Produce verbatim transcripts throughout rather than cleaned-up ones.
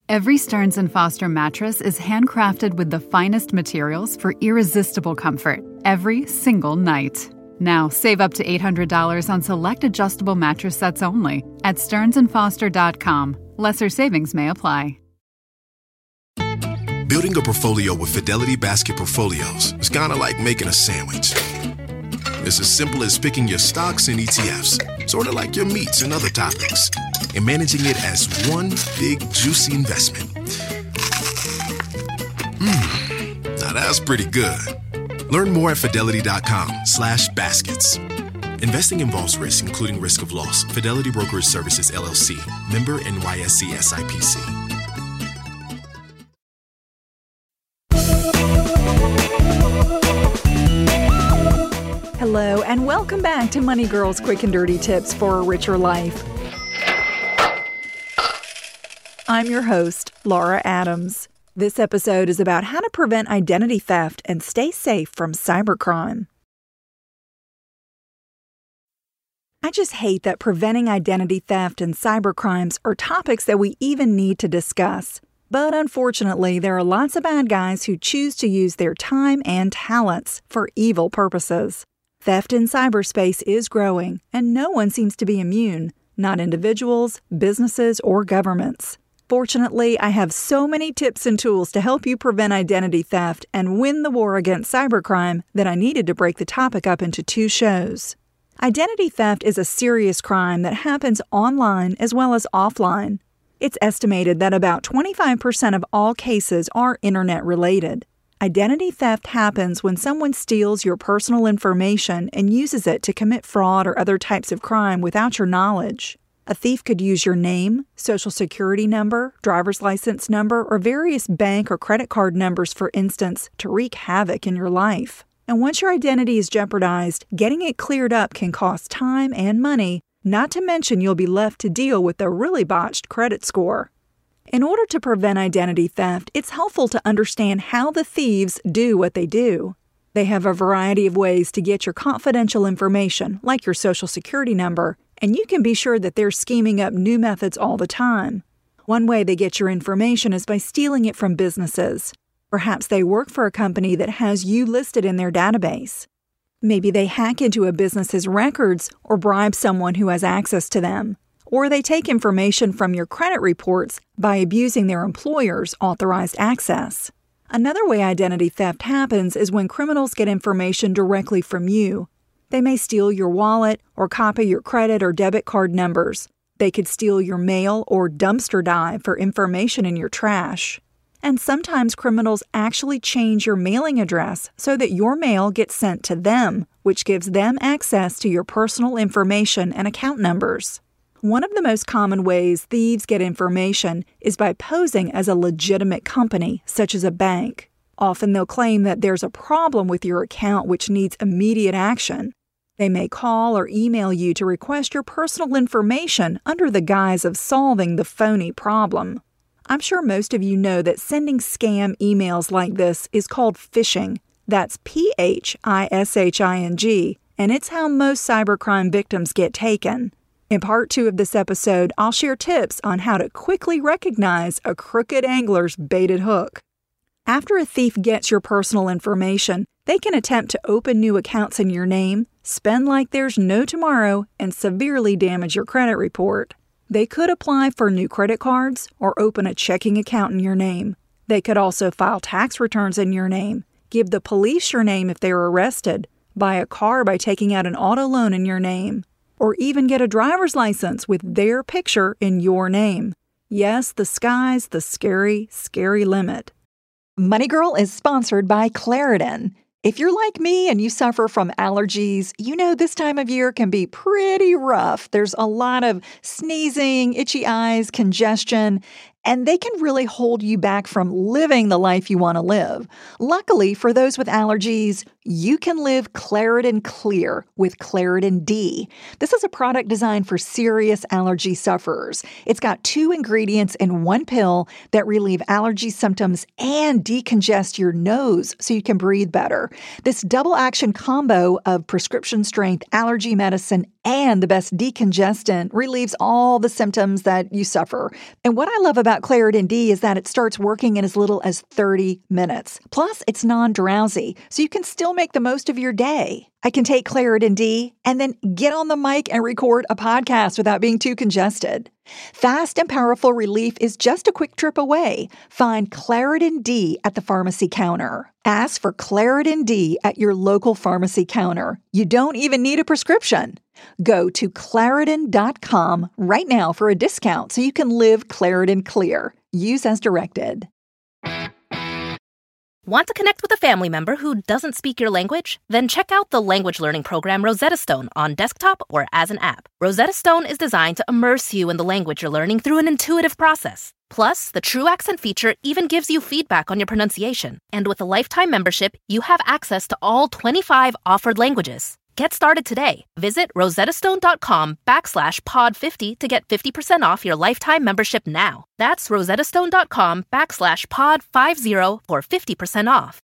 Every Stearns and Foster mattress is handcrafted with the finest materials for irresistible comfort every single night. Now, save up to eight hundred dollars on select adjustable mattress sets only at stearns and foster dot com. Lesser savings may apply. Building a portfolio with Fidelity Basket Portfolios is kind of like making a sandwich. It's as simple as picking your stocks and E T Fs, sort of like your meats and other topics, and managing it as one big, juicy investment. Mmm, now that's pretty good. Learn more at fidelity.com slash baskets. Investing involves risk, including risk of loss. Fidelity Brokerage Services, L L C. Member N Y S E S I P C. Hello, and welcome back to Money Girl's Quick and Dirty Tips for a Richer Life. I'm your host, Laura Adams. This episode is about how to prevent identity theft and stay safe from cybercrime. I just hate that preventing identity theft and cybercrimes are topics that we even need to discuss. But unfortunately, there are lots of bad guys who choose to use their time and talents for evil purposes. Theft in cyberspace is growing, and no one seems to be immune, not individuals, businesses, or governments. Fortunately, I have so many tips and tools to help you prevent identity theft and win the war against cybercrime that I needed to break the topic up into two shows. Identity theft is a serious crime that happens online as well as offline. It's estimated that about twenty-five percent of all cases are internet-related. Identity theft happens when someone steals your personal information and uses it to commit fraud or other types of crime without your knowledge. A thief could use your name, social security number, driver's license number, or various bank or credit card numbers, for instance, to wreak havoc in your life. And once your identity is jeopardized, getting it cleared up can cost time and money, not to mention you'll be left to deal with a really botched credit score. In order to prevent identity theft, it's helpful to understand how the thieves do what they do. They have a variety of ways to get your confidential information, like your social security number, and you can be sure that they're scheming up new methods all the time. One way they get your information is by stealing it from businesses. Perhaps they work for a company that has you listed in their database. Maybe they hack into a business's records or bribe someone who has access to them. Or they take information from your credit reports by abusing their employer's authorized access. Another way identity theft happens is when criminals get information directly from you. They may steal your wallet or copy your credit or debit card numbers. They could steal your mail or dumpster dive for information in your trash. And sometimes criminals actually change your mailing address so that your mail gets sent to them, which gives them access to your personal information and account numbers. One of the most common ways thieves get information is by posing as a legitimate company, such as a bank. Often they'll claim that there's a problem with your account which needs immediate action. They may call or email you to request your personal information under the guise of solving the phony problem. I'm sure most of you know that sending scam emails like this is called phishing. That's P H I S H I N G, and it's how most cybercrime victims get taken. In part two of this episode, I'll share tips on how to quickly recognize a crooked angler's baited hook. After a thief gets your personal information, they can attempt to open new accounts in your name, spend like there's no tomorrow, and severely damage your credit report. They could apply for new credit cards or open a checking account in your name. They could also file tax returns in your name, give the police your name if they were arrested, buy a car by taking out an auto loan in your name, or even get a driver's license with their picture in your name. Yes, the sky's the scary, scary limit. Money Girl is sponsored by Claritin. If you're like me and you suffer from allergies, you know this time of year can be pretty rough. There's a lot of sneezing, itchy eyes, congestion, and they can really hold you back from living the life you want to live. Luckily, for those with allergies, you can live Claritin Clear with Claritin D. This is a product designed for serious allergy sufferers. It's got two ingredients in one pill that relieve allergy symptoms and decongest your nose so you can breathe better. This double action combo of prescription strength allergy medicine and the best decongestant relieves all the symptoms that you suffer. And what I love about Claritin D is that it starts working in as little as thirty minutes. Plus, it's non-drowsy, so you can still make the most of your day. I can take Claritin D and then get on the mic and record a podcast without being too congested. Fast and powerful relief is just a quick trip away. Find Claritin D at the pharmacy counter. Ask for Claritin D at your local pharmacy counter. You don't even need a prescription. Go to Claritin dot com right now for a discount so you can live Claritin Clear. Use as directed. Want to connect with a family member who doesn't speak your language? Then check out the language learning program Rosetta Stone on desktop or as an app. Rosetta Stone is designed to immerse you in the language you're learning through an intuitive process. Plus, the True Accent feature even gives you feedback on your pronunciation. And with a lifetime membership, you have access to all twenty-five offered languages. Get started today. Visit rosettastone.com backslash pod 50 to get fifty percent off your lifetime membership now. That's rosettastone.com backslash pod 50 for fifty percent off.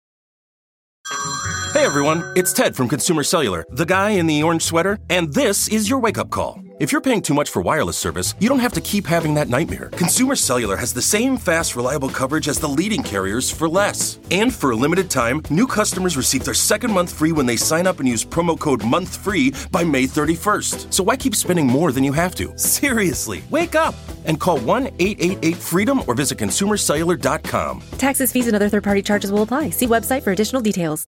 Hey everyone, it's Ted from Consumer Cellular, the guy in the orange sweater, and this is your wake-up call. If you're paying too much for wireless service, you don't have to keep having that nightmare. Consumer Cellular has the same fast, reliable coverage as the leading carriers for less. And for a limited time, new customers receive their second month free when they sign up and use promo code MONTHFREE by May thirty-first. So why keep spending more than you have to? Seriously, wake up and call one eight eight eight FREEDOM or visit consumer cellular dot com. Taxes, fees, and other third-party charges will apply. See website for additional details.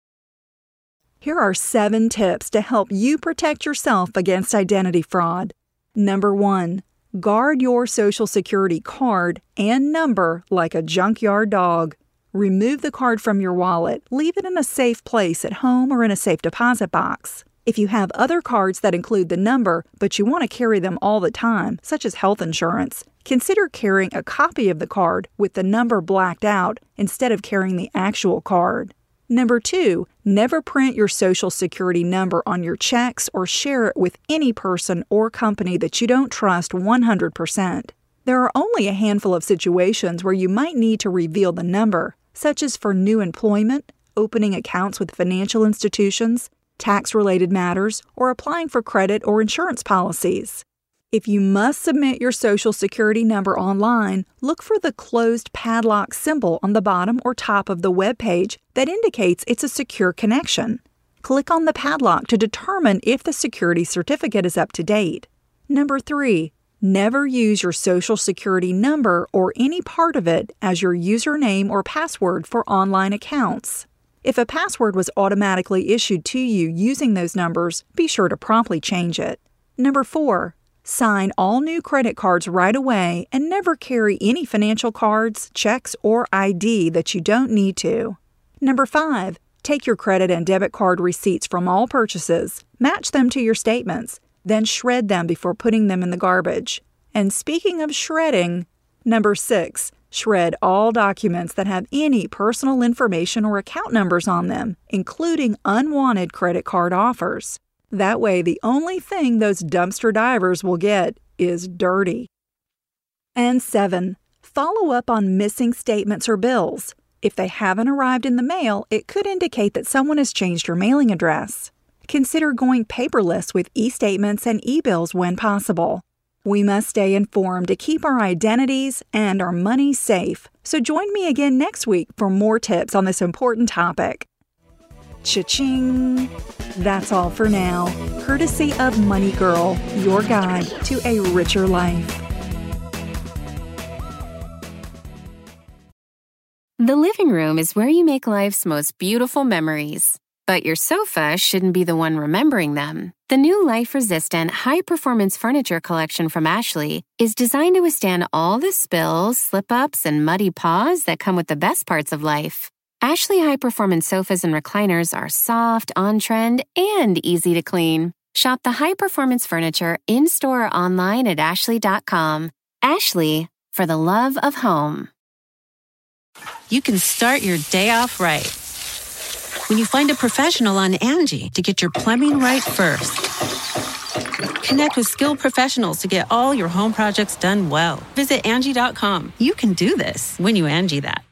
Here are seven tips to help you protect yourself against identity fraud. Number one, guard your Social Security card and number like a junkyard dog. Remove the card from your wallet. Leave it in a safe place at home or in a safe deposit box. If you have other cards that include the number, but you want to carry them all the time, such as health insurance, consider carrying a copy of the card with the number blacked out instead of carrying the actual card. Number two, never print your Social Security number on your checks or share it with any person or company that you don't trust one hundred percent. There are only a handful of situations where you might need to reveal the number, such as for new employment, opening accounts with financial institutions, tax-related matters, or applying for credit or insurance policies. If you must submit your Social Security number online, look for the closed padlock symbol on the bottom or top of the web page that indicates it's a secure connection. Click on the padlock to determine if the security certificate is up to date. Number three, never use your Social Security number or any part of it as your username or password for online accounts. If a password was automatically issued to you using those numbers, be sure to promptly change it. Number four, sign all new credit cards right away and never carry any financial cards, checks, or I D that you don't need to. Number five, take your credit and debit card receipts from all purchases, match them to your statements, then shred them before putting them in the garbage. And speaking of shredding, number six, shred all documents that have any personal information or account numbers on them, including unwanted credit card offers. That way, the only thing those dumpster divers will get is dirty. And seven, follow up on missing statements or bills. If they haven't arrived in the mail, it could indicate that someone has changed your mailing address. Consider going paperless with e-statements and e-bills when possible. We must stay informed to keep our identities and our money safe. So join me again next week for more tips on this important topic. Cha-ching! That's all for now, courtesy of Money Girl, your guide to a richer life. The living room is where you make life's most beautiful memories. But your sofa shouldn't be the one remembering them. The new life-resistant, high-performance furniture collection from Ashley is designed to withstand all the spills, slip-ups, and muddy paws that come with the best parts of life. Ashley high-performance sofas and recliners are soft, on-trend, and easy to clean. Shop the high-performance furniture in-store or online at ashley dot com. Ashley, for the love of home. You can start your day off right when you find a professional on Angie to get your plumbing right first. Connect with skilled professionals to get all your home projects done well. Visit Angie dot com. You can do this when you Angie that.